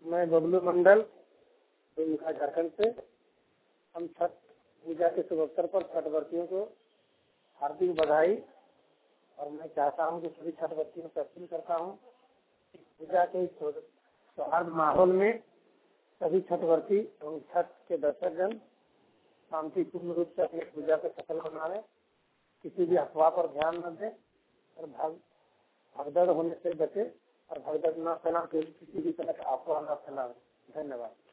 मैं बबलू मंडल झारखंड से। हम छठ पूजा के शुभ अवसर पर छठ व्रतियों को हार्दिक बधाई। और मैं चाहता हूं कि सभी छठ व्रतियों से अपील करता हूं कि पूजा के सौहार्द माहौल में सभी छठ व्रती एवं छठ के दर्शक जन शांतिपूर्ण रूप से अपनी पूजा को सफल बनावे, किसी भी अफवाह पर ध्यान न दें और भगदड़ होने से बचे और भगदड़ न फैला, किसी भी तरह का अफवाह न फैलावे। धन्यवाद।